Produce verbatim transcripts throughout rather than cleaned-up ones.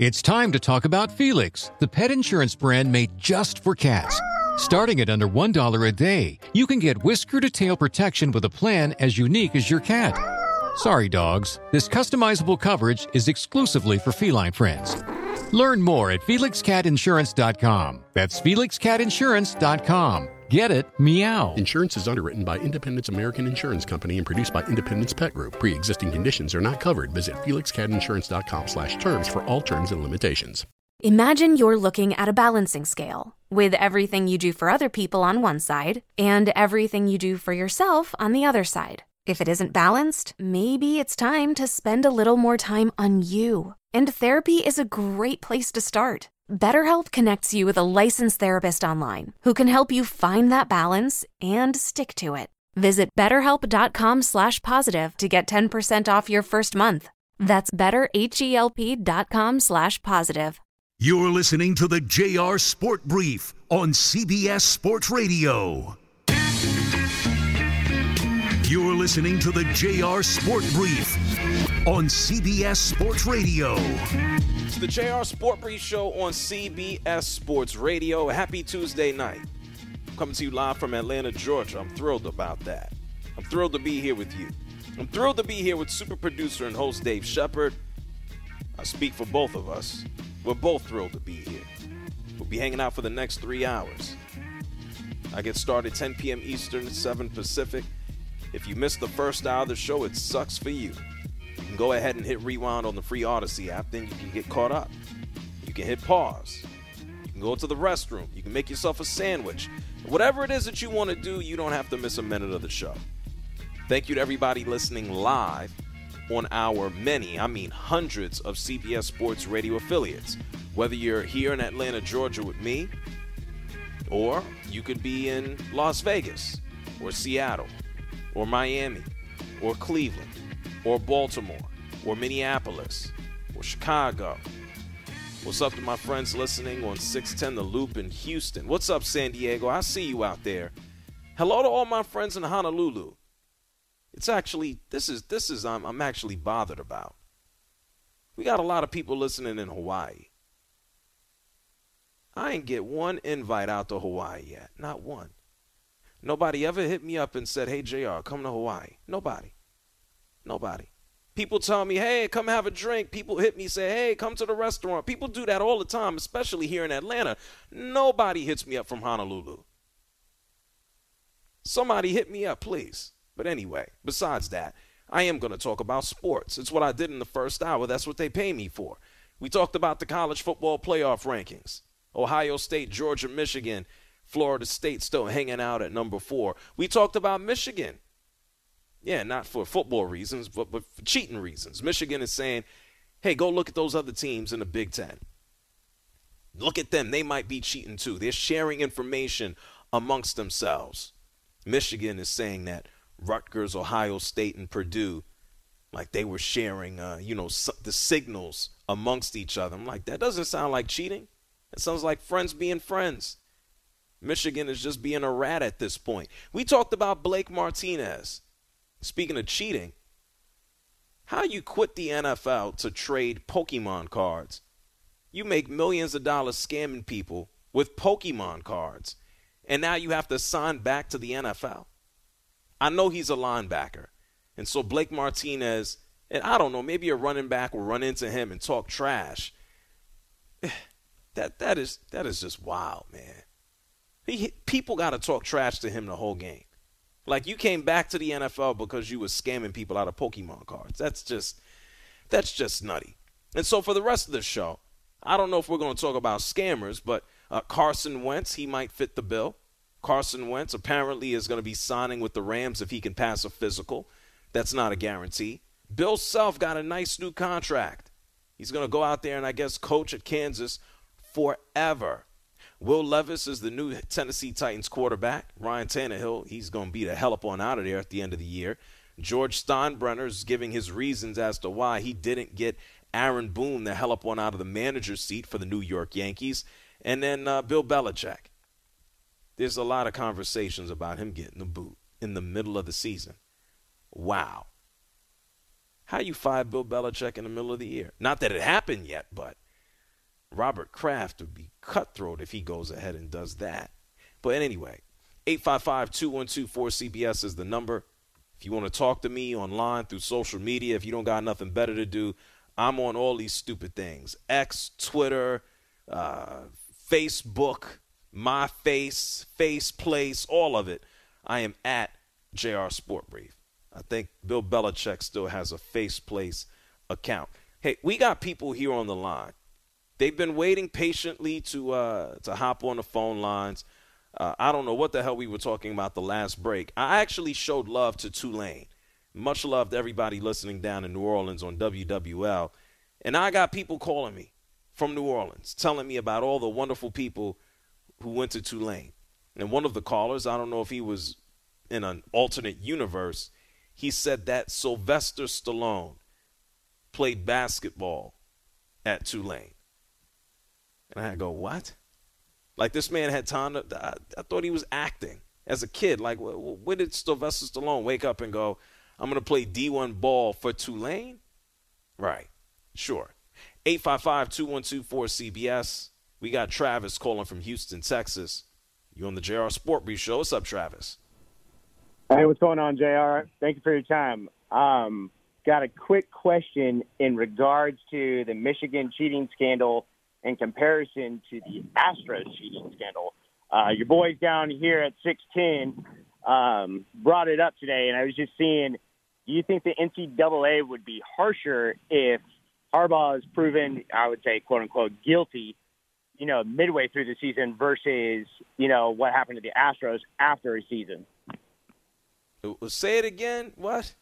It's time to talk about Felix, the pet insurance brand made just for cats. Starting at under one dollar a day, you can get whisker-to-tail protection with a plan as unique as your cat. Sorry, dogs. This customizable coverage is exclusively for feline friends. Learn more at felix cat insurance dot com. That's felix cat insurance dot com. Get it? Meow. Insurance is underwritten by Independence American Insurance Company and produced by Independence Pet Group. Pre-existing conditions are not covered. Visit felix cat insurance dot com slash terms for all terms and limitations. Imagine you're looking at a balancing scale with everything you do for other people on one side and everything you do for yourself on the other side. If it isn't balanced, maybe it's time to spend a little more time on you. And therapy is a great place to start. BetterHelp connects you with a licensed therapist online who can help you find that balance and stick to it. Visit betterhelp.com slash positive to get ten percent off your first month. That's betterhelp.com slash positive. You're listening to the J R Sport Brief on C B S Sports Radio. You're listening to the J R Sport Brief on C B S Sports Radio. It's the J R Sport Brief Show on C B S Sports Radio. Happy Tuesday night. I'm coming to you live from Atlanta, Georgia. I'm thrilled about that. I'm thrilled to be here with you. I'm thrilled to be here with super producer and host Dave Shepard. I speak for both of us. We're both thrilled to be here. We'll be hanging out for the next three hours. I get started ten p.m. Eastern, seven Pacific. If you missed the first hour of the show, it sucks for you. You can go ahead and hit rewind on the free Odyssey app, then you can get caught up. You can hit pause. You can go to the restroom. You can make yourself a sandwich. Whatever it is that you want to do, you don't have to miss a minute of the show. Thank you to everybody listening live on our many, I mean hundreds of C B S Sports Radio affiliates. Whether you're here in Atlanta, Georgia with me, or you could be in Las Vegas, or Seattle, or Miami, or Cleveland, or Baltimore, or Minneapolis, or Chicago. What's up to my friends listening on six ten The Loop in Houston? What's up, San Diego? I see you out there. Hello to all my friends in Honolulu. It's actually, this is, this is, I'm, I'm actually bothered about. We got a lot of people listening in Hawaii. I ain't get one invite out to Hawaii yet. Not one. Nobody ever hit me up and said, hey, J R, come to Hawaii. Nobody. Nobody. People tell me, hey, come have a drink. People hit me, say, hey, come to the restaurant. People do that all the time, especially here in Atlanta. Nobody hits me up from Honolulu. Somebody hit me up, please. But anyway, besides that, I am going to talk about sports. It's what I did in the first hour. That's what they pay me for. We talked about the college football playoff rankings. Ohio State, Georgia, Michigan, Florida State still hanging out at number four. We talked about Michigan. Yeah, not for football reasons, but, but for cheating reasons. Michigan is saying, hey, go look at those other teams in the Big Ten. Look at them. They might be cheating too. They're sharing information amongst themselves. Michigan is saying that Rutgers, Ohio State, and Purdue, like they were sharing, uh, you know, the signals amongst each other. I'm like, that doesn't sound like cheating. It sounds like friends being friends. Michigan is just being a rat at this point. We talked about Blake Martinez. Speaking of cheating, how you quit the N F L to trade Pokemon cards. You make millions of dollars scamming people with Pokemon cards, and now you have to sign back to the N F L. I know he's a linebacker, and so Blake Martinez, and I don't know, maybe a running back will run into him and talk trash. That that is that is just wild, man. He, people got to talk trash to him the whole game. Like, you came back to the N F L because you were scamming people out of Pokemon cards. That's just, that's just nutty. And so for the rest of the show, I don't know if we're going to talk about scammers, but uh, Carson Wentz, he might fit the bill. Carson Wentz apparently is going to be signing with the Rams if he can pass a physical. That's not a guarantee. Bill Self got a nice new contract. He's going to go out there and, I guess, coach at Kansas forever. Will Levis is the new Tennessee Titans quarterback. Ryan Tannehill, he's going to be the hell up on out of there at the end of the year. George Steinbrenner is giving his reasons as to why he didn't get Aaron Boone the hell up on out of the manager's seat for the New York Yankees. And then uh, Bill Belichick. There's a lot of conversations about him getting the boot in the middle of the season. Wow. How you fire Bill Belichick in the middle of the year? Not that it happened yet, but Robert Kraft would be cutthroat if he goes ahead and does that. But anyway, eight five five, two one two, four C B S is the number. If you want to talk to me online through social media, if you don't got nothing better to do, I'm on all these stupid things. X, Twitter, uh, Facebook, My Face, Faceplace, all of it. I am at J R Sport Brief. I think Bill Belichick still has a Faceplace account. Hey, we got people here on the line. They've been waiting patiently to uh, to hop on the phone lines. Uh, I don't know what the hell we were talking about the last break. I actually showed love to Tulane. Much love to everybody listening down in New Orleans on W W L. And I got people calling me from New Orleans, telling me about all the wonderful people who went to Tulane. And one of the callers, I don't know if he was in an alternate universe, he said that Sylvester Stallone played basketball at Tulane. And I go, what? Like, this man had time to, I, I thought he was acting as a kid. Like, wh- where did Sylvester Stallone wake up and go, I'm going to play D one ball for Tulane? Right. Sure. eight five five, two one two, four C B S. We got Travis calling from Houston, Texas. You on the J R Sport Brief Show. What's up, Travis? Hey, what's going on, J R? Thank you for your time. Um, got a quick question in regards to the Michigan cheating scandal in comparison to the Astros cheating scandal. Uh, your boys down here at six ten um, brought it up today, and I was just seeing, do you think the N C double A would be harsher if Harbaugh is proven, I would say, quote-unquote, guilty, you know, midway through the season versus, you know, what happened to the Astros after a season? Say it again. What?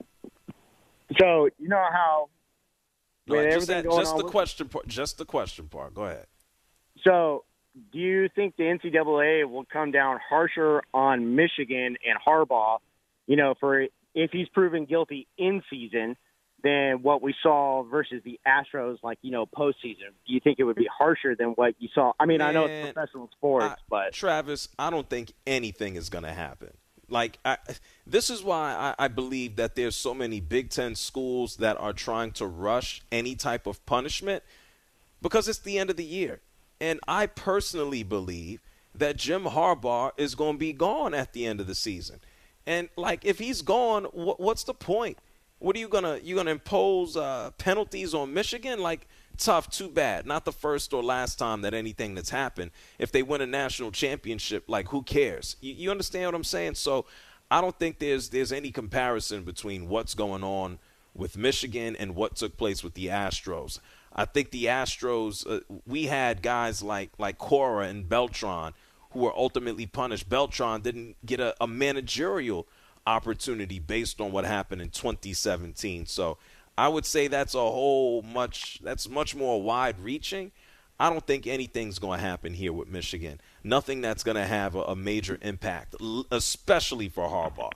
So, you know how No, with just everything that, going just on the with- question part. Just the question part. Go ahead. So, do you think the N C double A will come down harsher on Michigan and Harbaugh, you know, for if he's proven guilty in season than what we saw versus the Astros, like, you know, postseason? Do you think it would be harsher than what you saw? I mean, Man, I know it's professional sports, I, but Travis, I don't think anything is going to happen. Like, I, this is why I, I believe that there's so many Big Ten schools that are trying to rush any type of punishment because it's the end of the year. And I personally believe that Jim Harbaugh is going to be gone at the end of the season. And, like, if he's gone, wh- what's the point? What are you going to – you going to impose uh, penalties on Michigan? Like, tough, too bad. Not the first or last time that anything that's happened. If they win a national championship, like, who cares? You, you understand what I'm saying? So I don't think there's there's any comparison between what's going on with Michigan and what took place with the Astros. I think the Astros, uh, we had guys like like Cora and Beltran who were ultimately punished. Beltran didn't get a, a managerial opportunity based on what happened in twenty seventeen. So I would say that's a whole much that's much more wide reaching. I don't think anything's going to happen here with Michigan. Nothing that's going to have a, a major impact, l- especially for Harbaugh.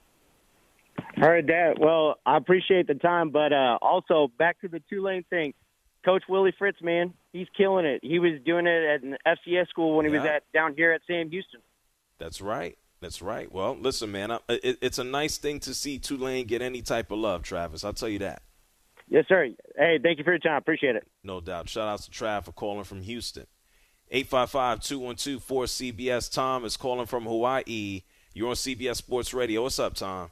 heard that. Well, I appreciate the time, but uh, also back to the Tulane thing. Coach Willie Fritz, man, he's killing it. He was doing it at an F C S school when he yeah. was at down here at Sam Houston. That's right. That's right. Well, listen, man, I, it, it's a nice thing to see Tulane get any type of love, Travis. I'll tell you that. Yes, sir. Hey, thank you for your time. Appreciate it. No doubt. Shout out to Trav for calling from Houston. eight five five, two one two, four C B S. Tom is calling from Hawaii. You're on C B S Sports Radio. What's up, Tom?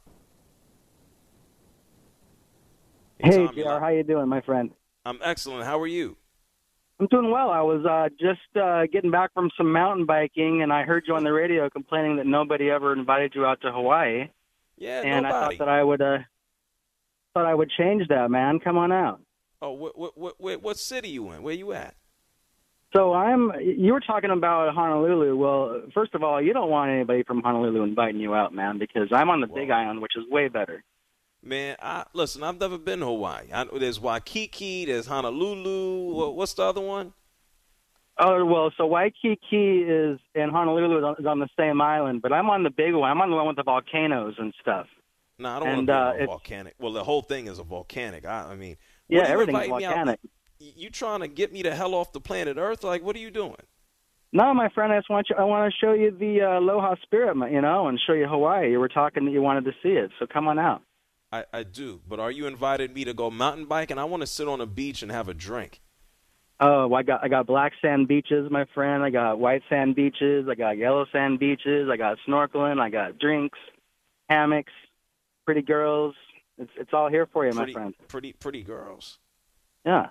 Hey, Tom, J R, how you doing, my friend? I'm excellent. How are you? I'm doing well. I was uh, just uh, getting back from some mountain biking, and I heard you on the radio complaining that nobody ever invited you out to Hawaii. Yeah, and nobody. I thought that I would uh, thought I would change that, man. Come on out. Oh, what what what what, what city you in? Where you at? So I'm. You were talking about Honolulu. Well, first of all, you don't want anybody from Honolulu inviting you out, man, because I'm on the Whoa. Big Island, which is way better. Man, I, listen, I've never been to Hawaii. I, there's Waikiki, there's Honolulu. What, what's the other one? Oh, well, so Waikiki is and Honolulu is on, is on the same island, but I'm on the big one. I'm on the one with the volcanoes and stuff. No, I don't And, want to be uh, on a it's- volcanic. Well, the whole thing is a volcanic. I, I mean, Yeah, what are you everything's inviting me out? volcanic. You, you trying to get me the hell off the planet Earth? Like, what are you doing? No, my friend, I just want you. I want to show you the uh, Aloha Spirit, you know, and show you Hawaii. You were talking that you wanted to see it, so come on out. I, I do, but are you inviting me to go mountain biking? I want to sit on a beach and have a drink. Oh, I got I got black sand beaches, my friend. I got white sand beaches. I got yellow sand beaches. I got snorkeling. I got drinks, hammocks, pretty girls. It's it's all here for you, pretty, my friend. Pretty pretty girls. Yeah.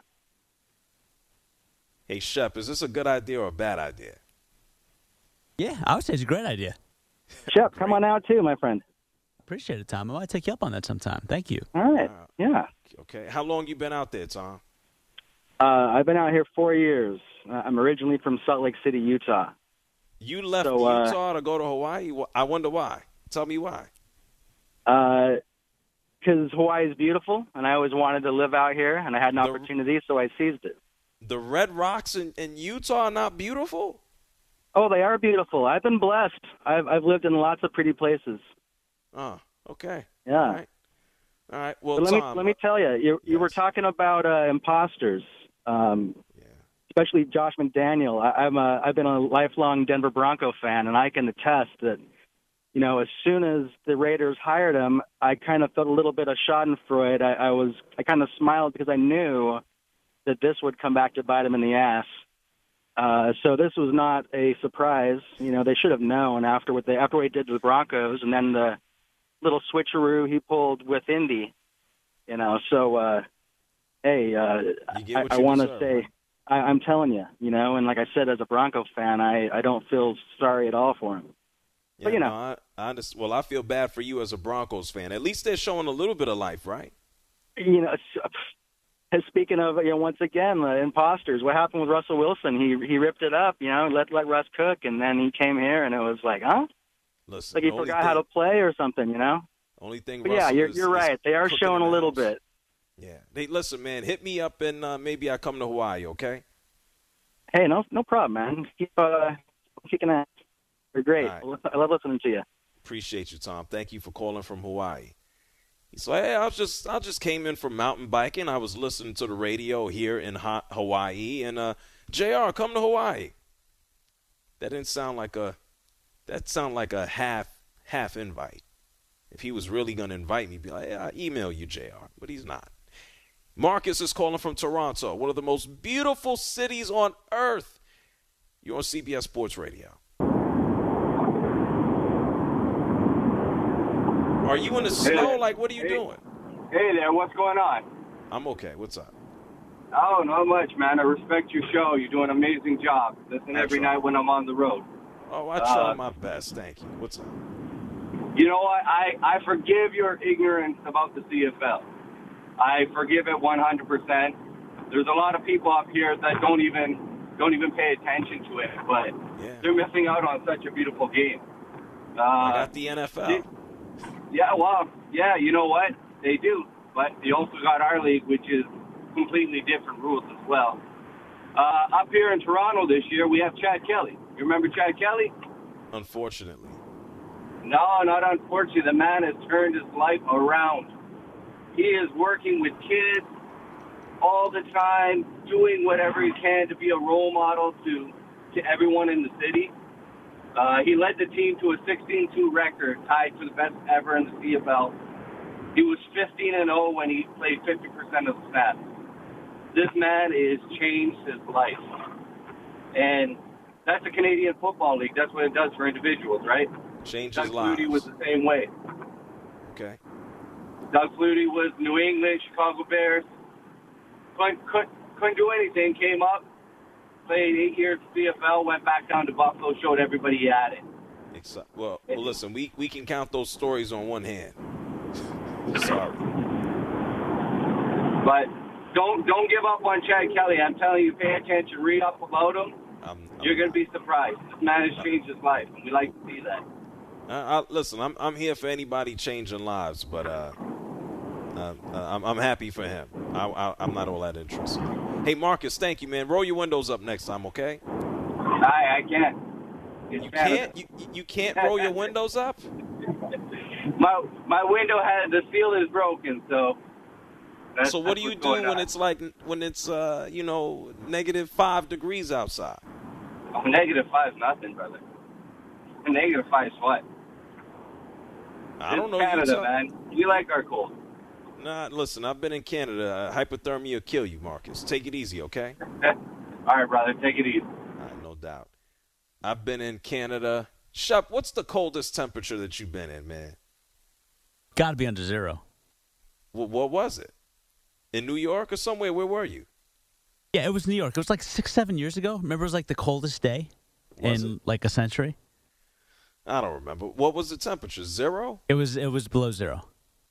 Hey, Shep, is this a good idea or a bad idea? Yeah, I would say it's a great idea. Shep, come on out too, my friend. Appreciate it, Tom. I might take you up on that sometime. Thank you. All right. Uh, Yeah. Okay. How long you been out there, Tom? Uh, I've been out here four years. Uh, I'm originally from Salt Lake City, Utah. You left So, uh, Utah to go to Hawaii? Wh- I wonder why. Tell me why. Because Hawaii is beautiful, and I always wanted to live out here, and I had an The- opportunity, so I seized it. The Red Rocks in, in Utah are not beautiful? Oh, they are beautiful. I've been blessed. I've I've lived in lots of pretty places. Oh, okay. Yeah. All right. All right. Well, But let me Tom, let me tell you, you you were yes. talking about uh, imposters, um, Yeah. especially Josh McDaniel. I, I'm a I've been a lifelong Denver Bronco fan, and I can attest that, you know, as soon as the Raiders hired him, I kind of felt a little bit of Schadenfreude. I, I was I kind of smiled because I knew that this would come back to bite him in the ass. Uh, so this was not a surprise. You know, they should have known after what they after what he did to the Broncos, and then the little switcheroo he pulled with Indy. You know, so uh, hey, uh, You get I, what I you want to deserve, say, right? I, I'm telling you, you know, and like I said, as a Bronco fan, I, I don't feel sorry at all for him. Yeah, But, you know. no, I, I understand. Well, I feel bad for you as a Broncos fan. At least they're showing a little bit of life, right? You know, s- speaking of, you know, once again, the imposters. What happened with Russell Wilson? He he ripped it up, you know, let let Russ cook, and then he came here, and it was like, huh? Listen, Like he the only forgot how to thing- play or something, you know. Only thing. But yeah, Russell you're is, you're is right. They are cooking showing in a the little house. bit. Yeah. Hey, listen, man. Hit me up and uh, maybe I come to Hawaii. Okay. Hey, no no problem, man. Keep uh kicking ass. You're great. All right. I love listening to you. Appreciate you, Tom. Thank you for calling from Hawaii. He's like, hey, I was just, I just came in from mountain biking. I was listening to the radio here in ha- Hawaii, and uh, J R, come to Hawaii. That didn't sound like a, that sounded like a half, half invite. If he was really gonna invite me, be like, yeah, I email you, J R, but he's not. Marcus is calling from Toronto, one of the most beautiful cities on earth. You're on C B S Sports Radio. Are you in the snow? Like, what are you Hey. doing? Hey there, what's going on? I'm okay. What's up? Oh, not much, man. I respect your show. You're doing an amazing job. Listen I every try. night when I'm on the road. Oh, I try Uh, my best. Thank you. What's up? You know what? I, I forgive your ignorance about the C F L. I forgive it one hundred percent. There's a lot of people up here that don't even don't even pay attention to it, but Yeah. they're missing out on such a beautiful game. Uh, I got the N F L. Yeah, well, yeah, you know what? They do. But they also got our league, which is completely different rules as well. Uh, up here in Toronto this year, we have Chad Kelly. You remember Chad Kelly? Unfortunately. No, not unfortunately. The man has turned his life around. He is working with kids all the time, doing whatever he can to be a role model to, to everyone in the city. Uh, he led the team to a sixteen two record, tied for the best ever in the C F L. He was fifteen and oh when he played fifty percent of the snaps. This man has changed his life. And that's the Canadian Football League. That's what it does for individuals, right? Changes Doug lives. Flutie was the same way. Okay. Doug Flutie was New England, Chicago Bears. Couldn't, couldn't, couldn't do anything. Came up, played eight years at C F L, went back down to Buffalo, showed everybody he had it. Exci- Well, well, listen, we, we can count those stories on one hand. Sorry. But don't don't give up on Chad Kelly. I'm telling you, pay attention, read up about him. I'm, I'm You're going to be surprised. This man has changed his life, and we like to see that. I, I, listen, I'm I'm here for anybody changing lives, but uh, uh, I'm I'm happy for him. I, I, I'm not all that interested. Hey, Marcus, thank you, man. Roll your windows up next time, okay? I I can't. It's You Canada. can't you you can't roll your windows up. My my window has the seal is broken, so. That's, So what that's do you what's do going when on. it's like when it's uh you know negative five degrees outside? Oh, negative five is nothing, brother. Negative five is what? I don't It's know. Canada, you tell- man. We like our cold. Nah, listen, I've been in Canada. Uh, hypothermia will kill you, Marcus. Take it easy, okay? All right, brother. Take it easy. All right, no doubt. I've been in Canada. Shep, what's the coldest temperature that you've been in, man? Got to be under zero. Well, what was it? In New York or somewhere? Where were you? Yeah, it was New York. It was like six, seven years ago. Remember, it was like the coldest day Was in it? like a century. I don't remember. What was the temperature? Zero? It was it was below zero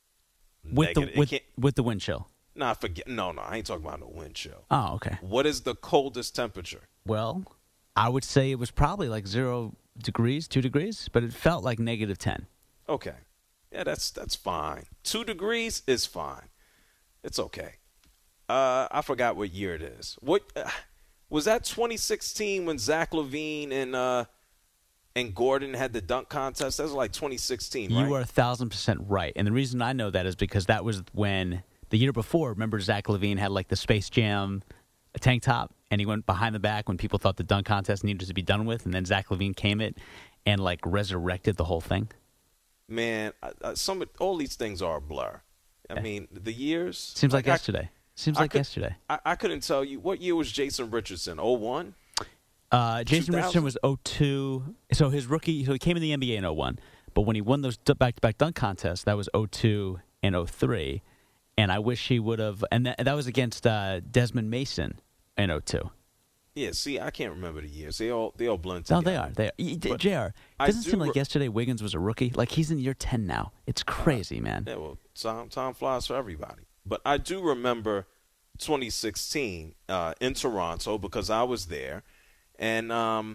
with Negative. It the with, can't- with the wind chill. Nah, forget. No, no, I ain't talking about no wind chill. Oh, okay. What is the coldest temperature? Well, I would say it was probably like zero degrees, two degrees, but it felt like negative ten. Okay. Yeah, that's that's fine. Two degrees is fine. It's okay. Uh, I forgot what year it is. What uh, was that? twenty sixteen when Zach LaVine and uh, and Gordon had the dunk contest. That was like twenty sixteen, right? You are a thousand percent right, and the reason I know that is because that was when the year before. Remember, Zach LaVine had like the Space Jam tank top, and he went behind the back when people thought the dunk contest needed to be done with, and then Zach LaVine came it and like resurrected the whole thing. Man, I, I, some of- all these things are a blur. I Yeah. mean, the years Seems like I- yesterday. Seems I like could- yesterday. I, I couldn't tell you what year was Jason Richardson. oh one? Uh, Jason two thousand? Richardson was oh two. So his rookie, so he came in the N B A in oh one. But when he won those d- back-to-back dunk contests, that was oh two and oh three. And I wish he would have. And that, that was against uh, Desmond Mason in oh two. Yeah, see, I can't remember the years. They all they all blend No, together. they are. They are. Y- d- But J R, I doesn't do seem like re- yesterday Wiggins was a rookie. Like he's in year ten now. It's crazy, man. Yeah, well, time, time flies for everybody. But I do remember twenty sixteen uh, in Toronto because I was there, and um,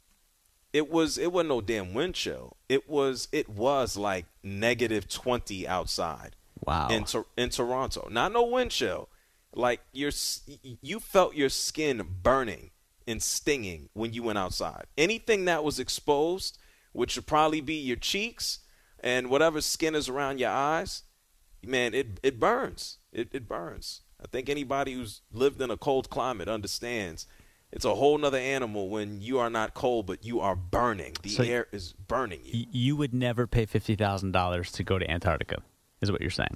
it was it wasn't no damn wind chill. It was it was like negative twenty outside. Wow. In Tor- in Toronto, not no wind chill. Like your s- you felt your skin burning and stinging when you went outside. Anything that was exposed, which should probably be your cheeks and whatever skin is around your eyes, man, it it burns. It it burns. I think anybody who's lived in a cold climate understands it's a whole nother animal when you are not cold, but you are burning. The So air is burning you. Y- you would never pay fifty thousand dollars to go to Antarctica, is what you're saying.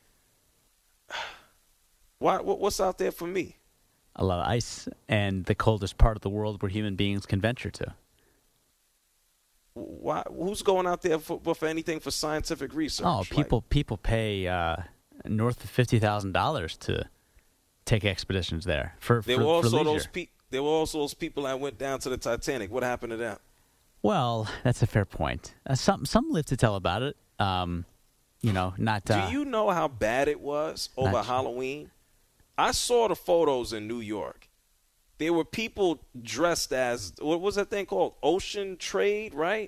Why? What, what's out there for me? A lot of ice and the coldest part of the world where human beings can venture to. Why? Who's going out there for, for anything for scientific research? Oh, Like, people people pay uh, north of fifty thousand dollars to take expeditions there for there for, were also for leisure. those pe- There were also those people that went down to the Titanic. What happened to them? Well, that's a fair point. Uh, some some live to tell about it. Um, you know, not. Uh, Do you know how bad it was over Not- Halloween? I saw the photos in New York. There were people dressed as, what was that thing called? Ocean Trade, right?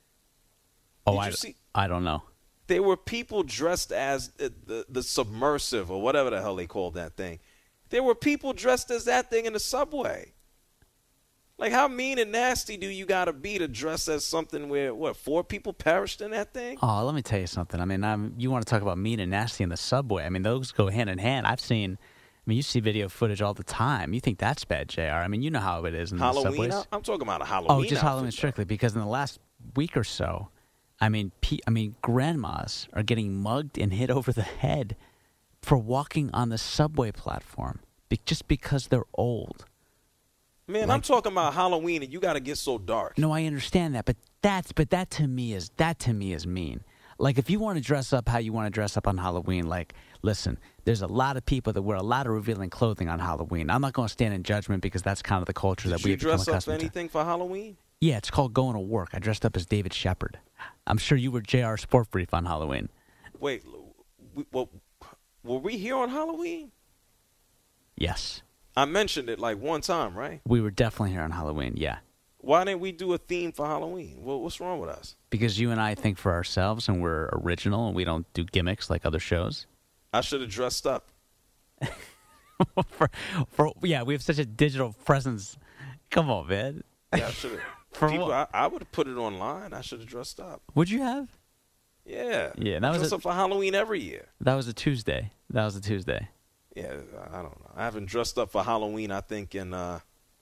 oh, did I, you see- I don't know. There were people dressed as the, the, the submersive or whatever the hell they called that thing. There were people dressed as that thing in the subway. Like, how mean and nasty do you got to be to dress as something where, what, four people perished in that thing? Oh, let me tell you something. I mean, I'm, you want to talk about mean and nasty in the subway? I mean, those go hand in hand. I've seen. I mean, you see video footage all the time. You think that's bad, J R? I mean, you know how it is in the Halloween? subways. out- I'm talking about a Halloween Oh, just outfit, Halloween though. strictly, because in the last week or so, I mean, pe- I mean, grandmas are getting mugged and hit over the head for walking on the subway platform be- just because they're old. Man, I'm Like- talking about Halloween, and you got to get so dark. No, I understand that, but that's but that to me is that to me is mean. Like, if you want to dress up how you want to dress up on Halloween, like, listen, there's a lot of people that wear a lot of revealing clothing on Halloween. I'm not going to stand in judgment because that's kind of the culture Did that we've you become dress up for accustomed to. anything for Halloween? Yeah, it's called going to work. I dressed up as David Shepard. I'm sure you were J R Sport Brief on Halloween. Wait, we, well, were we here on Halloween? Yes. I mentioned it like one time, right? We were definitely here on Halloween, yeah. Why didn't we do a theme for Halloween? Well, what's wrong with us? Because you and I think for ourselves and we're original and we don't do gimmicks like other shows. I should have dressed up. for, for Yeah, we have such a digital presence. Come on, man. Yeah, I should have. For People, I, what? I would have put it online. I should have dressed up. Would you have? Yeah. Yeah, I that was dress a- up for Halloween every year. That was a Tuesday. That was a Tuesday. Yeah, I don't know. I haven't dressed up for Halloween, I think, in, uh,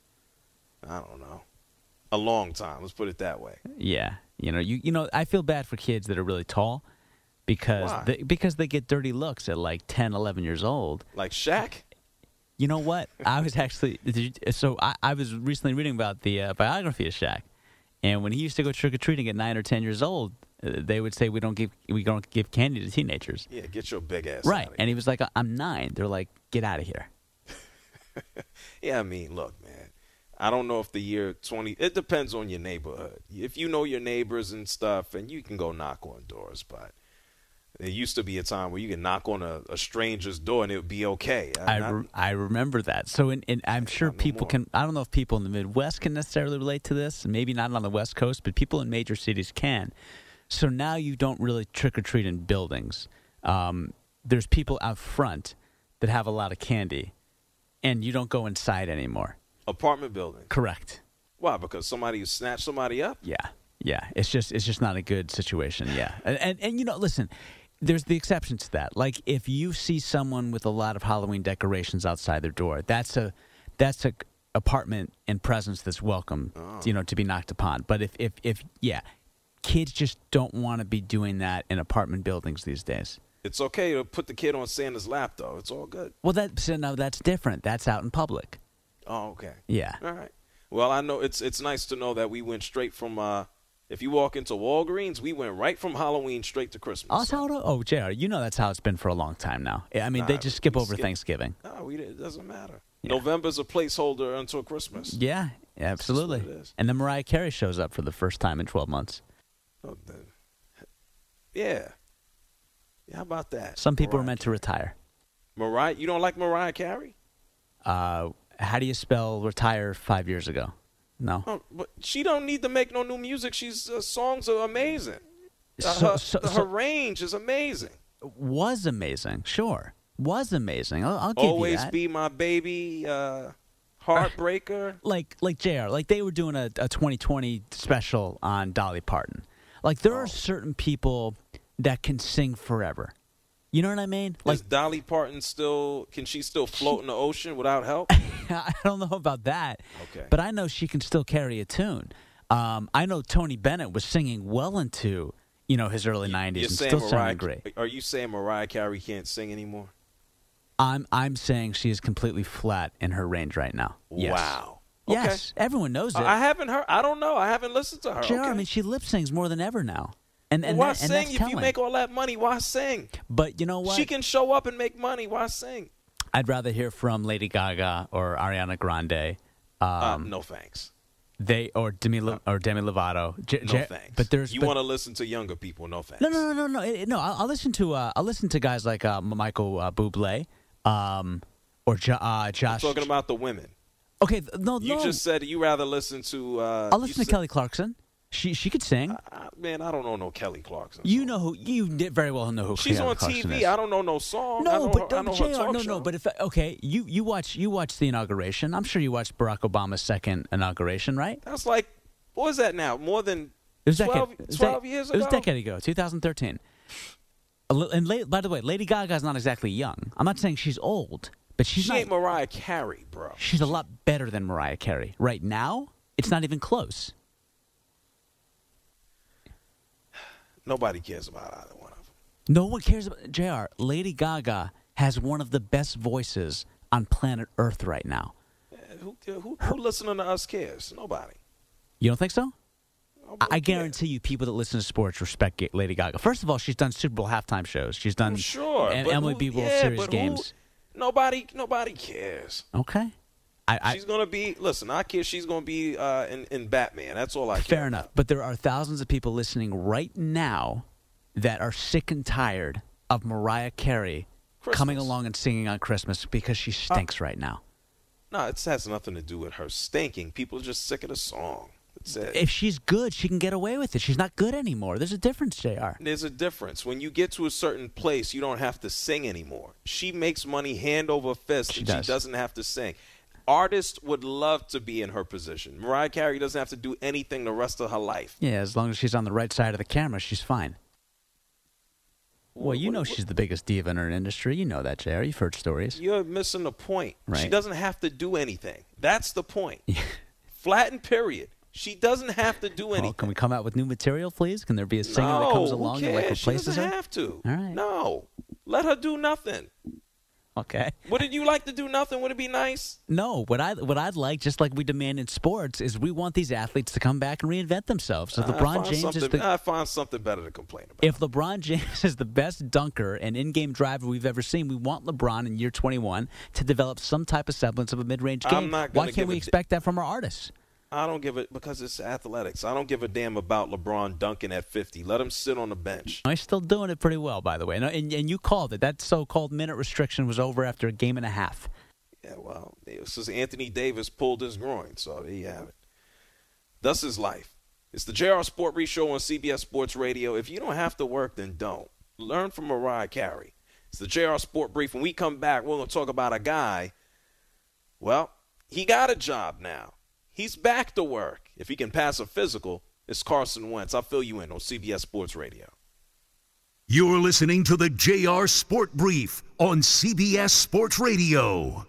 I don't know, a long time. Let's put it that way. Yeah. You know, you you know, I feel bad for kids that are really tall because Why? they, because they get dirty looks at like ten, eleven years old. Like Shaq? You know what? I was actually did you, so I, I was recently reading about the uh, biography of Shaq, and when he used to go trick or treating at nine or ten years old, uh, they would say we don't give we don't give candy to teenagers. Yeah, get your big ass right. out of here. And he was like, I'm nine. They're like, get out of here. Yeah, I mean, look, man. I don't know if the year twenty. It depends on your neighborhood. If you know your neighbors and stuff, and you can go knock on doors, but. There used to be a time where you could knock on a, a stranger's door and it would be okay. I, I, re- I remember that. So in, in, I'm sure people can – I don't know if people in the Midwest can necessarily relate to this, maybe not on the West Coast, but people in major cities can. So now you don't really trick-or-treat in buildings. Um, there's people out front that have a lot of candy, and you don't go inside anymore. Apartment building. Correct. Why? Because somebody snatched somebody up? Yeah. Yeah. It's just it's just not a good situation. Yeah. And, and, and you know, listen – there's the exceptions to that. Like if you see someone with a lot of Halloween decorations outside their door, that's a that's a apartment and presence that's welcome, oh. you know, to be knocked upon. But if if if yeah, kids just don't want to be doing that in apartment buildings these days. It's okay to put the kid on Santa's lap, though. It's all good. Well, that so no, that's different. That's out in public. Oh, okay. Yeah. All right. Well, I know it's it's nice to know that we went straight from. Uh, If you walk into Walgreens, we went right from Halloween straight to Christmas. Oh, so. how, oh J R, you know that's how it's been for a long time now. I mean, nah, they just skip over skip. Thanksgiving. No, we, it doesn't matter. Yeah. November's a placeholder until Christmas. Yeah, absolutely. And then Mariah Carey shows up for the first time in twelve months. Oh, yeah. Yeah, how about that? Some people Mariah are meant Carey. to retire. Mariah, you don't like Mariah Carey? Uh, how do you spell retire five years ago? No. Oh, but she don't need to make no new music. She's uh, songs are amazing. Uh, so, her, so, her so, range is amazing. Was amazing, sure. Was amazing. I'll, I'll give Always you that. Be My Baby, uh, Heartbreaker. like like J R, like they were doing a, a twenty twenty special on Dolly Parton. Like there oh. are certain people that can sing forever. You know what I mean? Like is Dolly Parton still? Can she still float in the ocean without help? I don't know about that. Okay. But I know she can still carry a tune. Um, I know Tony Bennett was singing well into you know his early nineties and still Mariah, sounding great. Are you saying Mariah Carey can't sing anymore? I'm I'm saying she is completely flat in her range right now. Yes. Wow. Yes. Okay. Everyone knows it. I haven't heard. I don't know. I haven't listened to her. Sure. Okay. I mean, she lip sings more than ever now. And, and why that, sing and that's if telling. you make all that money? Why sing? But you know what? She can show up and make money. Why sing? I'd rather hear from Lady Gaga or Ariana Grande. Um, uh, no thanks. They or Demi uh, or Demi Lovato. J- no J- thanks. But there's you but, want to listen to younger people? No thanks. No, no, no, no, no. no I'll, I'll listen to uh, I'll listen to guys like uh, Michael uh, Bublé, um, or jo- uh, Josh. I'm talking about the women. Okay, no, you no. just said you rather listen to. Uh, I'll listen to said, Kelly Clarkson. She she could sing. Uh, man, I don't know no Kelly Clarkson. You know who you very well know who she's Kelly on Clarkson T V. Is. I don't know no song. No, I know but her, I know J R, her talk no, show. no. But if okay, you you watch you watch the inauguration. I'm sure you watched Barack Obama's second inauguration, right? That's like what was that now? More than it was twelve, decade, twelve de- years ago. It was a decade ago, twenty thirteen. And la- by the way, Lady Gaga's not exactly young. I'm not saying she's old, but she's she not. ain't Mariah Carey, bro. She's a lot better than Mariah Carey right now. It's not even close. Nobody cares about either one of them. No one cares about J R. Lady Gaga has one of the best voices on planet Earth right now. Yeah, who, who, who listening to us cares? Nobody. You don't think so? Nobody I guarantee cares. you people that listen to sports respect Lady Gaga. First of all, she's done Super Bowl halftime shows. She's done well, sure, and but Emily who, B. World yeah, Series but games. Who, nobody, nobody cares. Okay. I, I, she's gonna be. Listen, I care. She's gonna be uh, in, in Batman. That's all I care. Fair enough. About. But there are thousands of people listening right now that are sick and tired of Mariah Carey Christmas. coming along and singing on Christmas because she stinks uh, right now. No, it has nothing to do with her stinking. People are just sick of the song. That's it. If she's good, she can get away with it. She's not good anymore. There's a difference, J R. There's a difference. When you get to a certain place, you don't have to sing anymore. She makes money hand over fist, she and does. she doesn't have to sing. Artists would love to be in her position. Mariah Carey doesn't have to do anything the rest of her life. Yeah, as long as she's on the right side of the camera, she's fine. Well, you know she's the biggest diva in her industry. You know that, J R. You've heard stories. You're missing the point. Right. She doesn't have to do anything. That's the point. Flat and period. She doesn't have to do anything. Well, can we come out with new material, please? Can there be a singer no, that comes who along cares? and like replaces she doesn't her? have to. All right. No. Let her do nothing. Okay. Wouldn't you like to do nothing? Would it be nice? No. What I what I'd like, just like we demand in sports, is we want these athletes to come back and reinvent themselves. If I LeBron find James is the, I find something better to complain about. If LeBron James is the best dunker and in-game driver we've ever seen, we want LeBron in year twenty-one to develop some type of semblance of a mid-range game. I'm not Why gonna can't give we a expect that from our artists? I don't give it because it's athletics. I don't give a damn about LeBron dunking at fifty. Let him sit on the bench. He's still doing it pretty well, by the way. And, and, and you called it. That so-called minute restriction was over after a game and a half. Yeah, well, this is Anthony Davis pulled his groin, so there you have it. Thus is life. It's the J R Sport Brief Show on C B S Sports Radio. If you don't have to work, then don't. Learn from Mariah Carey. It's the J R Sport Brief. When we come back, we're going to talk about a guy. Well, he got a job now. He's back to work. If he can pass a physical, it's Carson Wentz. I'll fill you in on C B S Sports Radio. You're listening to the J R Sport Brief on C B S Sports Radio.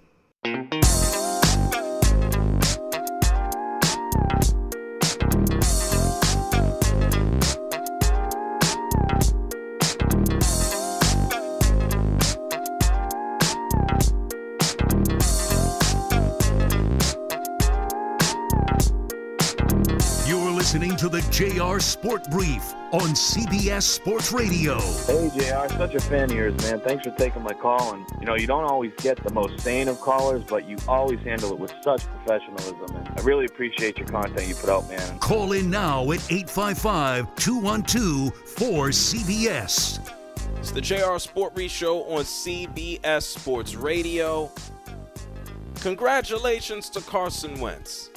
Listening to the J R Sport Brief on C B S Sports Radio. Hey, J R, such a fan of yours, man. Thanks for taking my call. And, you know, you don't always get the most sane of callers, but you always handle it with such professionalism. And I really appreciate your content you put out, man. Call in now at eight five five, two one two, four C B S. It's the J R Sport Brief Show on C B S Sports Radio. Congratulations to Carson Wentz.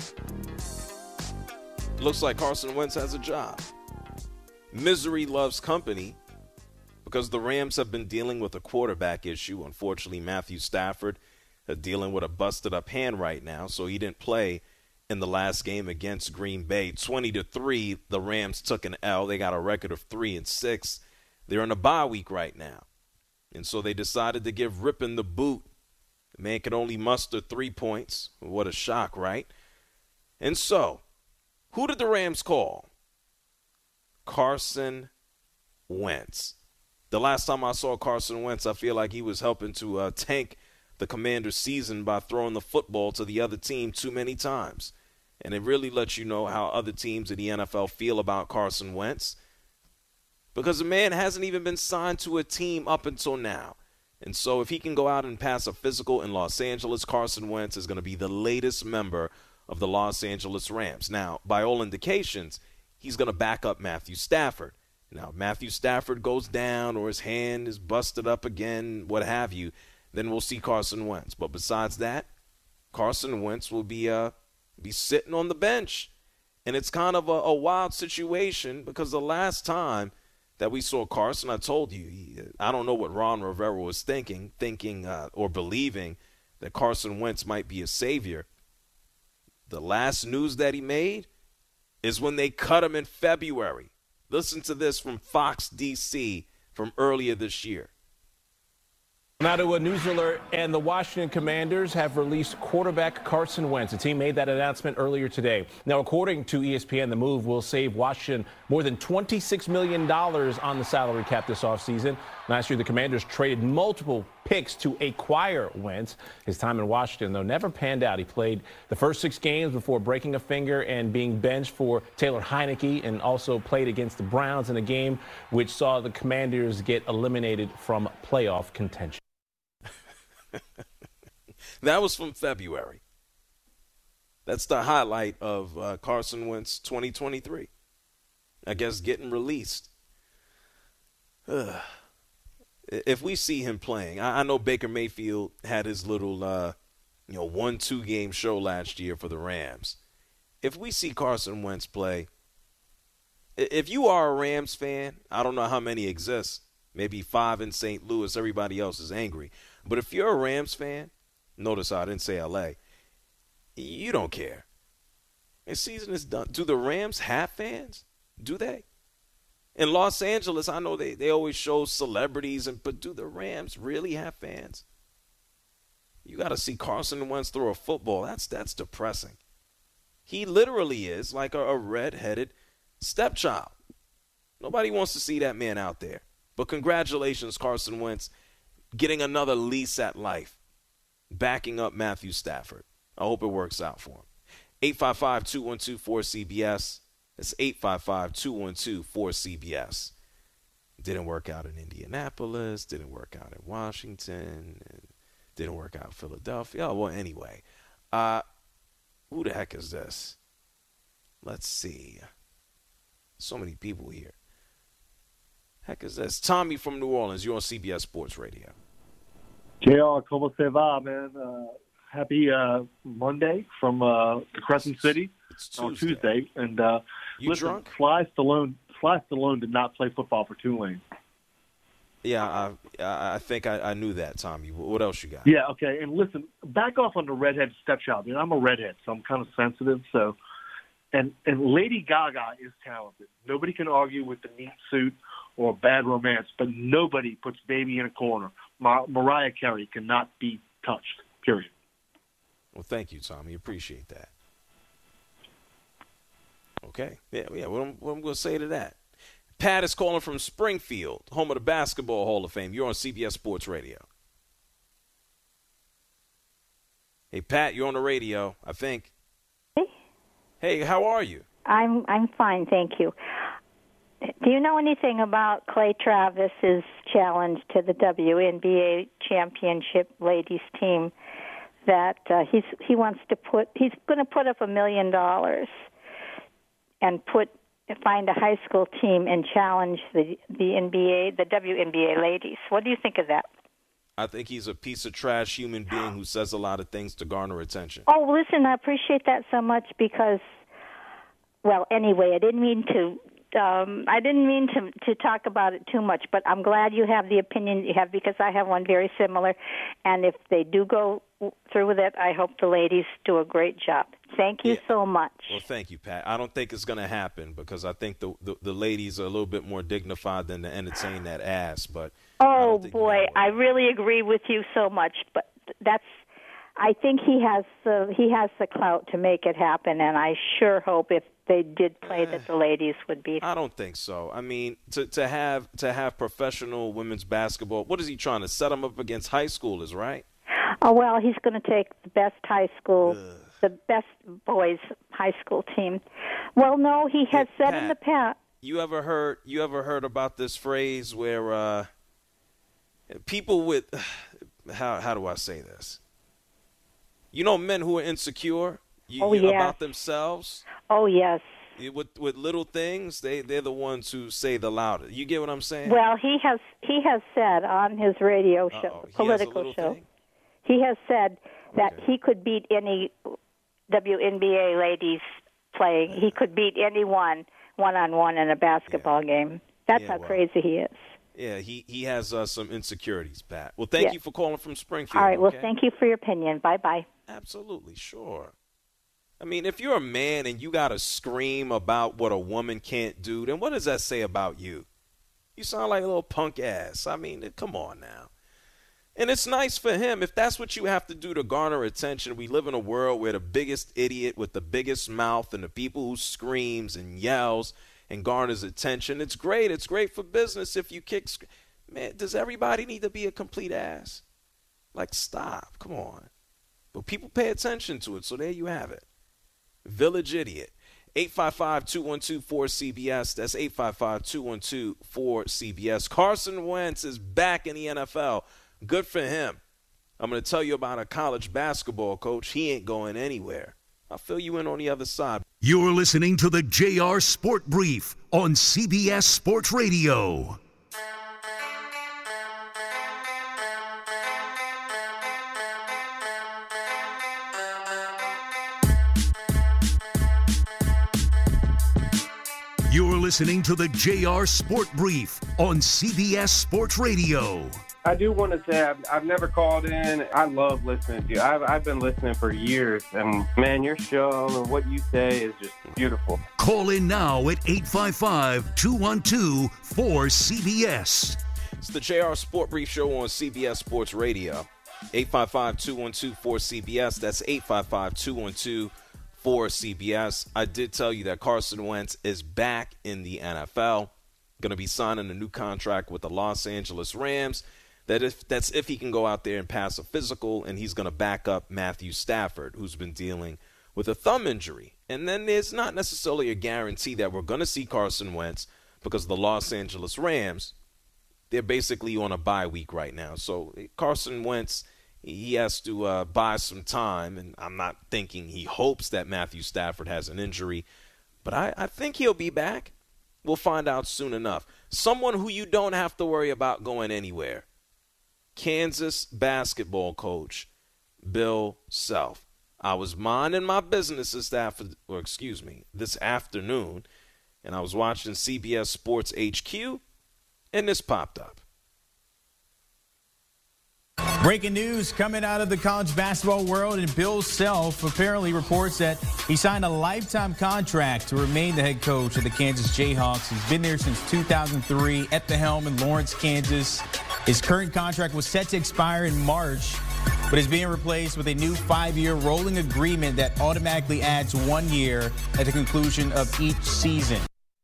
Looks like Carson Wentz has a job. Misery loves company because the Rams have been dealing with a quarterback issue. Unfortunately, Matthew Stafford is dealing with a busted-up hand right now, so he didn't play in the last game against Green Bay. twenty to three, the Rams took an L. They got a record of three and six. They're in a bye week right now, and so they decided to give Rippon the boot. The man could only muster three points. What a shock, right? And so, who did the Rams call? Carson Wentz. The last time I saw Carson Wentz, I feel like he was helping to uh, tank the Commanders' season by throwing the football to the other team too many times. And it really lets you know how other teams in the N F L feel about Carson Wentz, because the man hasn't even been signed to a team up until now. And so if he can go out and pass a physical in Los Angeles, Carson Wentz is going to be the latest member of the Los Angeles Rams. Now, by all indications, he's going to back up Matthew Stafford. Now, if Matthew Stafford goes down or his hand is busted up again, what have you, then we'll see Carson Wentz. But besides that, Carson Wentz will be uh, be sitting on the bench. And it's kind of a, a wild situation because the last time that we saw Carson, I told you, he, I don't know what Ron Rivera was thinking, thinking uh, or believing that Carson Wentz might be a savior. The last news that he made is when they cut him in February. Listen to this from Fox D C from earlier this year. Now to a news alert, and the Washington Commanders have released quarterback Carson Wentz. The team made that announcement earlier today. Now, according to E S P N, the move will save Washington more than twenty-six million dollars on the salary cap this offseason. Last year, the Commanders traded multiple picks to acquire Wentz. His time in Washington, though, never panned out. He played the first six games before breaking a finger and being benched for Taylor Heineke, and also played against the Browns in a game which saw the Commanders get eliminated from playoff contention. That was from February. That's the highlight of uh, Carson Wentz twenty twenty-three. I guess getting released. Ugh. If we see him playing, I, I know Baker Mayfield had his little, uh, you know, one, two game show last year for the Rams. If we see Carson Wentz play, if you are a Rams fan, I don't know how many exist. Maybe five in Saint Louis. Everybody else is angry. But if you're a Rams fan, notice how I didn't say L A, you don't care. The season is done. Do the Rams have fans? Do they? In Los Angeles, I know they, they always show celebrities, and but do the Rams really have fans? You got to see Carson Wentz throw a football. That's that's depressing. He literally is like a, a red-headed stepchild. Nobody wants to see that man out there. But congratulations, Carson Wentz. getting another lease at life, backing up Matthew Stafford. I hope it works out for him. eight five five, two one two, four C B S. That's eight five five, two one two, four C B S. Didn't work out in Indianapolis. Didn't work out in Washington. Didn't work out in Philadelphia. Oh, well, anyway. Uh, who the heck is this? Let's see. So many people here. Heck is this? Tommy from New Orleans. You're on C B S Sports Radio. J R, como se va, man? Uh, happy uh, Monday from uh, the Crescent City on Tuesday. And uh, you listen, drunk? Sly Stallone, Sly Stallone did not play football for Tulane. Yeah, I, I think I, I knew that, Tommy. What else you got? Yeah, okay. And listen, back off on the redhead stepchild. You know, I'm a redhead, so I'm kind of sensitive. So, and and Lady Gaga is talented. Nobody can argue with the neat suit or bad romance, but nobody puts Baby in a corner. Mar- Mariah Carey cannot be touched, period. Well, thank you, Tommy. Appreciate that. Okay. Yeah, yeah. What I'm, what I'm going to say to that. Pat is calling from Springfield, home of the Basketball Hall of Fame. You're on C B S Sports Radio. Hey, Pat, you're on the radio, I think. Hey. Hey, how are you? I'm I'm fine, thank you. Do you know anything about Clay Travis's challenge to the W N B A championship ladies team? That uh, he's he wants to put he's going to put up a million dollars and put find a high school team and challenge the the N B A the W N B A ladies. What do you think of that? I think he's a piece of trash human being who says a lot of things to garner attention. Oh, listen, I appreciate that so much because, well, anyway, I didn't mean to. Um, I didn't mean to to talk about it too much, but I'm glad you have the opinion you have because I have one very similar. And if they do go through with it, I hope the ladies do a great job. Thank you yeah. so much. Well, thank you, Pat. I don't think it's going to happen because I think the, the the ladies are a little bit more dignified than to entertain that ass. But oh boy, I really agree with you so much. But that's. I think he has the he has the clout to make it happen, and I sure hope if they did play that the ladies would beat. I don't think so. I mean, to to have to have professional women's basketball. What is he trying to set them up against high schoolers, right? Oh well, he's going to take the best high school, Ugh. the best boys high school team. Well, no, he has hey, said Pat, in the past. You ever heard? You ever heard about this phrase where uh, people with how how do I say this? You know, men who are insecure you, oh, you, yes. about themselves. Oh yes. With with little things, they they're the ones who say the loudest. You get what I'm saying? Well, he has he has said on his radio show, Uh-oh. political he show, thing? he has said that okay. he could beat any W N B A ladies playing. He could beat anyone one on one in a basketball yeah. game. That's yeah, how well. crazy he is. Yeah, he, he has uh, some insecurities, Pat. Well, thank yeah. you for calling from Springfield. All right, well, okay? thank you for your opinion. Bye-bye. Absolutely, sure. I mean, if you're a man and you got to scream about what a woman can't do, then what does that say about you? You sound like a little punk ass. I mean, come on now. And it's nice for him. If that's what you have to do to garner attention, we live in a world where the biggest idiot with the biggest mouth and the people who screams and yells and garners attention. It's great. It's great for business if you kick. Man, does everybody need to be a complete ass? Like, stop. Come on. But people pay attention to it, so there you have it. Village Idiot. eight five five, two one two, four C B S. That's eight five five, two one two, four C B S. Carson Wentz is back in the N F L. Good for him. I'm going to tell you about a college basketball coach. He ain't going anywhere. I'll fill you in on the other side. You're listening to the J R Sport Brief on C B S Sports Radio. You're listening to the J R Sport Brief on C B S Sports Radio. I do want to say I've, I've never called in. I love listening to you. I've, I've been listening for years. And, man, your show and what you say is just beautiful. Call in now at eight five five, two one two, four C B S. It's the J R Sport Brief Show on C B S Sports Radio. eight five five, two one two, four C B S. That's eight five five, two one two, four C B S. I did tell you that Carson Wentz is back in the N F L. Going to be signing a new contract with the Los Angeles Rams. That if that's if he can go out there and pass a physical, and he's going to back up Matthew Stafford, who's been dealing with a thumb injury. And then there's not necessarily a guarantee that we're going to see Carson Wentz, because the Los Angeles Rams, they're basically on a bye week right now. So Carson Wentz, he has to uh, buy some time, and I'm not thinking he hopes that Matthew Stafford has an injury, but I, I think he'll be back. We'll find out soon enough. Someone who you don't have to worry about going anywhere, Kansas basketball coach Bill Self. I was minding my business this after, or excuse me, this afternoon, and I was watching C B S Sports H Q, and this popped up. Breaking news coming out of the college basketball world, and Bill Self apparently reports that he signed a lifetime contract to remain the head coach of the Kansas Jayhawks. He's been there since two thousand three at the helm in Lawrence, Kansas. His current contract was set to expire in March, but is being replaced with a new five-year rolling agreement that automatically adds one year at the conclusion of each season.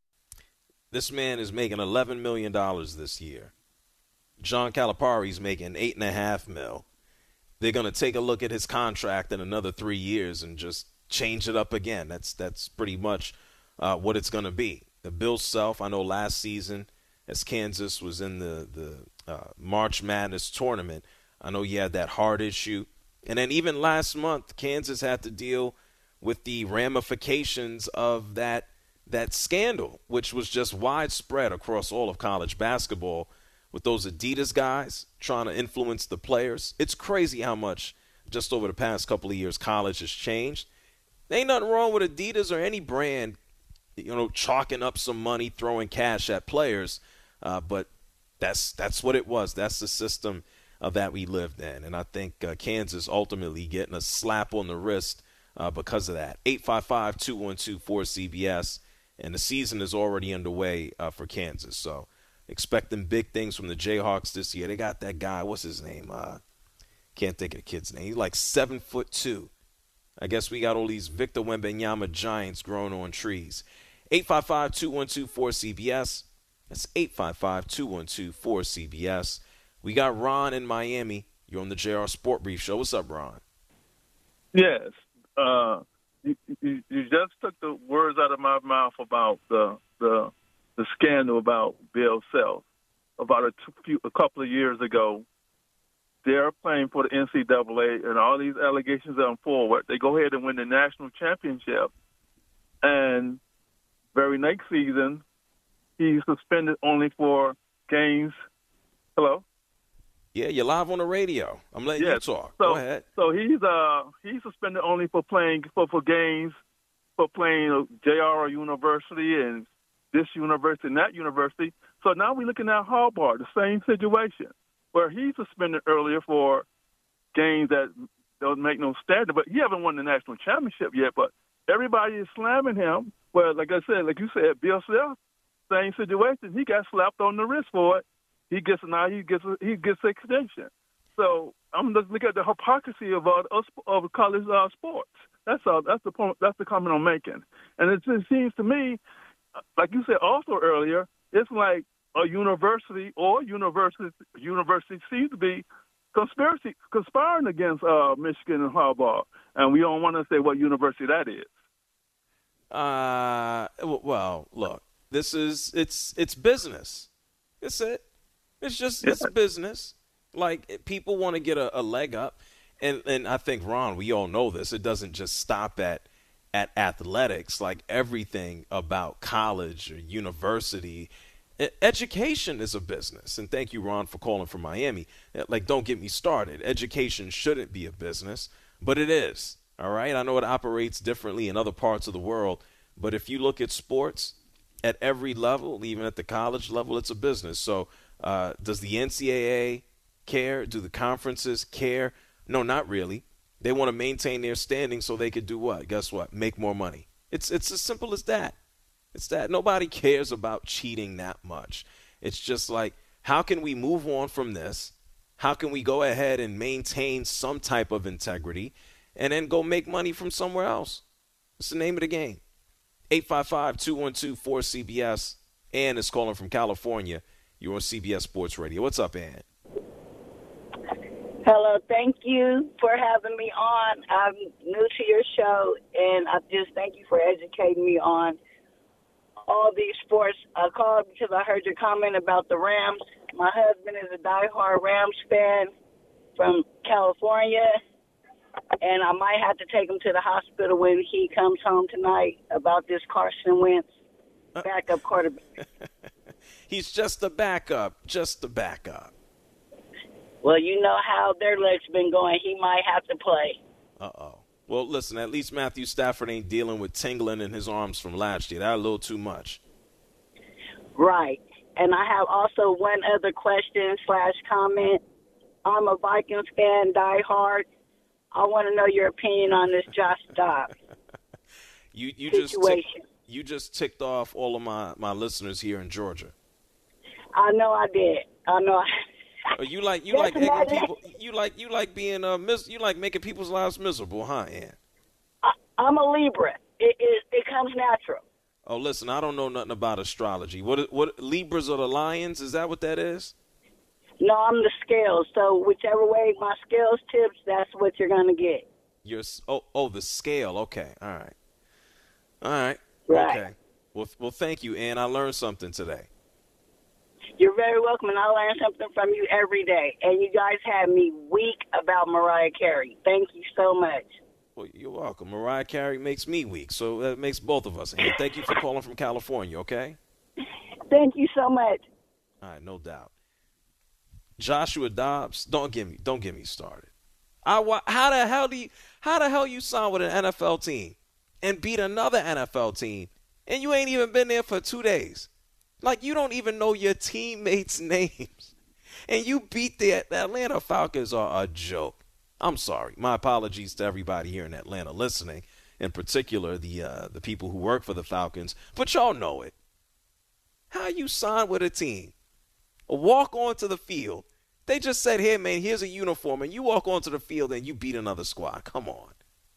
This man is making eleven million dollars this year. John Calipari's making eight and a half mil. They're going to take a look at his contract in another three years and just change it up again. That's that's pretty much uh, what it's going to be. The Bill Self, I know last season, as Kansas was in the, the uh, March Madness tournament, I know you had that heart issue. And then even last month, Kansas had to deal with the ramifications of that that scandal, which was just widespread across all of college basketball, with those Adidas guys trying to influence the players. It's crazy how much just over the past couple of years college has changed. There ain't nothing wrong with Adidas or any brand, you know, chalking up some money, throwing cash at players, uh, but that's that's what it was. That's the system uh, that we lived in, and I think uh, Kansas ultimately getting a slap on the wrist uh, because of that. eight five five, two one two, four C B S, and the season is already underway uh, for Kansas, so expecting big things from the Jayhawks this year. They got that guy, what's his name? Uh, can't think of the kid's name. He's like seven foot two. I guess we got all these Victor Wembanyama giants growing on trees. eight five five, two one two, four C B S. That's eight five five, two one two, four C B S. We got Ron in Miami. You're on the J R Sport Brief Show. What's up, Ron? Yes. Uh, you, you, you just took the words out of my mouth about the the the scandal about Bill Self. About a, few, a couple of years ago, they're playing for the N C double A, and all these allegations are forward. They go ahead and win the national championship, and very next season, he's suspended only for games. Hello? Yeah, you're live on the radio. I'm letting yes. you talk. So, Go ahead. So he's uh he's suspended only for playing for, for games, for playing J R University and this university and that university. So now we're looking at Harbaugh, the same situation, where he's suspended earlier for games that don't make no standard. But he haven't won the national championship yet. But everybody is slamming him. Well, like I said, like you said, Bill Self, same situation. He got slapped on the wrist for it. He gets now he gets he gets extension. So I'm just looking at the hypocrisy of uh, of college uh, sports. That's all. That's the point. That's the comment I'm making. And it just seems to me, like you said also earlier, it's like a university or university university seems to be conspiracy conspiring against uh, Michigan and Harbaugh, and we don't want to say what university that is. Uh, well, look, this is it's it's business. That's it. It's just yeah. it's business. Like, people want to get a, a leg up, and and I think, Ron, we all know this. It doesn't just stop at at athletics. Like, everything about college or university, education is a business. And thank you, Ron, for calling from Miami. Like, don't get me started. Education shouldn't be a business, but it is. All right, I know it operates differently in other parts of the world, but if you look at sports at every level, even at the college level, it's a business. So uh, does the N C double A care? Do the conferences care? No, not really. They want to maintain their standing so they could do what? Guess what? Make more money. It's it's as simple as that. It's that. Nobody cares about cheating that much. It's just like, how can we move on from this? How can we go ahead and maintain some type of integrity and then go make money from somewhere else? It's the name of the game. eight five five, two one two, four C B S. Ann is calling from California. You're on C B S Sports Radio. What's up, Ann? Hello, thank you for having me on. I'm new to your show, and I just thank you for educating me on all these sports. I called because I heard your comment about the Rams. My husband is a diehard Rams fan from California, and I might have to take him to the hospital when he comes home tonight about this Carson Wentz backup quarterback. He's just a backup, just a backup. Well, you know how their legs been going. He might have to play. Uh-oh. Well, listen, at least Matthew Stafford ain't dealing with tingling in his arms from last year. That's a little too much. Right. And I have also one other question slash comment. I'm a Vikings fan, diehard. I want to know your opinion on this Josh Dobbs you you just situation. tick, you just ticked off all of my, my listeners here in Georgia. I know I did. I know. I, you like you like egging people. You like you like being uh mis- You like making people's lives miserable, huh, Ann? I, I'm a Libra. It, it it comes natural. Oh, listen, I don't know nothing about astrology. What what Libras are the lions? Is that what that is? No, I'm the scales. So whichever way my scales tips, that's what you're gonna get. You're oh oh the scale. Okay, all right, all right, right. Okay. Well, well, thank you, Ann. I learned something today. You're very welcome, and I learn something from you every day. And you guys had me weak about Mariah Carey. Thank you so much. Well, you're welcome. Mariah Carey makes me weak, so that makes both of us. And thank you for calling from California, okay? Thank you so much. All right, no doubt. Joshua Dobbs, don't get me, don't get me started. I how the hell do you, how the hell you sign with an N F L team and beat another N F L team, and you ain't even been there for two days? Like, you don't even know your teammates' names. And you beat the, the Atlanta Falcons are a joke. I'm sorry. My apologies to everybody here in Atlanta listening, in particular the uh, the people who work for the Falcons. But y'all know it. How you sign with a team, walk onto the field. They just said, here, man, here's a uniform, and you walk onto the field and you beat another squad. Come on.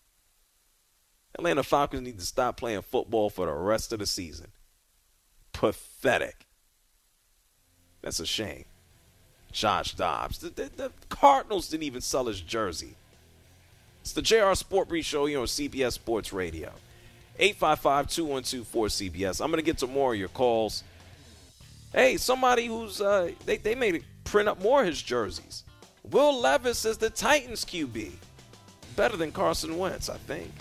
Atlanta Falcons need to stop playing football for the rest of the season. Pathetic. That's a shame. Josh Dobbs. The, the, the Cardinals didn't even sell his jersey. It's the J R Sport Brief Show here on C B S Sports Radio. eight five five, two one two, four C B S. I'm going to get to more of your calls. Hey, somebody who's, uh, they, they may print up more of his jerseys. Will Levis is the Titans Q B. Better than Carson Wentz, I think.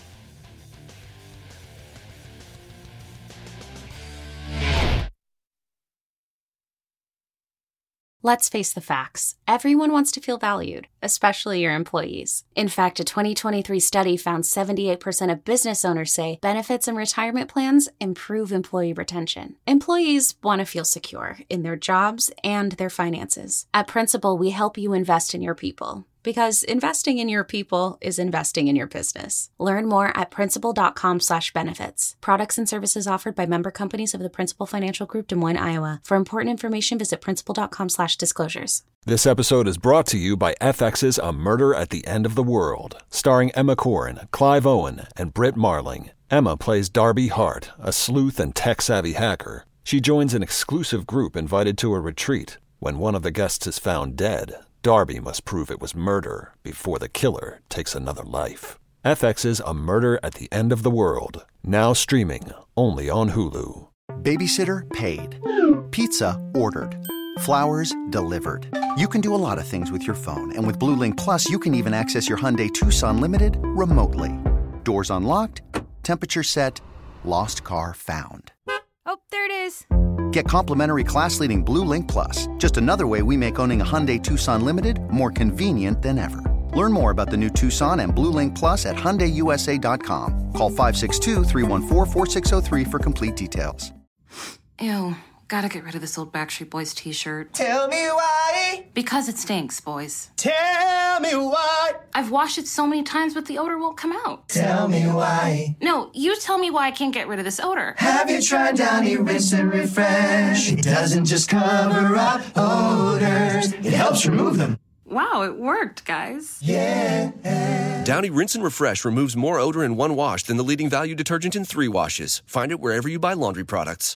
Let's face the facts. Everyone wants to feel valued, especially your employees. In fact, a twenty twenty-three study found seventy-eight percent of business owners say benefits and retirement plans improve employee retention. Employees want to feel secure in their jobs and their finances. At Principal, we help you invest in your people, because investing in your people is investing in your business. Learn more at principal.com slash benefits. Products and services offered by member companies of the Principal Financial Group, Des Moines, Iowa. For important information, visit principal.com slash disclosures. This episode is brought to you by F X's A Murder at the End of the World, starring Emma Corrin, Clive Owen, and Britt Marling. Emma plays Darby Hart, a sleuth and tech-savvy hacker. She joins an exclusive group invited to a retreat. When one of the guests is found dead, Darby must prove it was murder before the killer takes another life. F X's A Murder at the End of the World, now streaming only on Hulu. Babysitter paid. Pizza ordered. Flowers delivered. You can do a lot of things with your phone, and with Blue Link Plus, you can even access your Hyundai Tucson Limited remotely. Doors unlocked, temperature set, lost car found. Oh, there it is. Get complimentary class-leading Blue Link Plus, just another way we make owning a Hyundai Tucson Limited more convenient than ever. Learn more about the new Tucson and Blue Link Plus at Hyundai U S A dot com. Call five six two, three one four, four six zero three for complete details. Ew, gotta get rid of this old Backstreet Boys t-shirt. Tell me why. Because it stinks, boys. Tell me why. I've washed it so many times, but the odor won't come out. Tell me why. No, you tell me why I can't get rid of this odor. Have you tried Downy Rinse and Refresh? It doesn't just cover up odors, it helps remove them. Wow, it worked, guys. Yeah. Downy Rinse and Refresh removes more odor in one wash than the leading value detergent in three washes. Find it wherever you buy laundry products.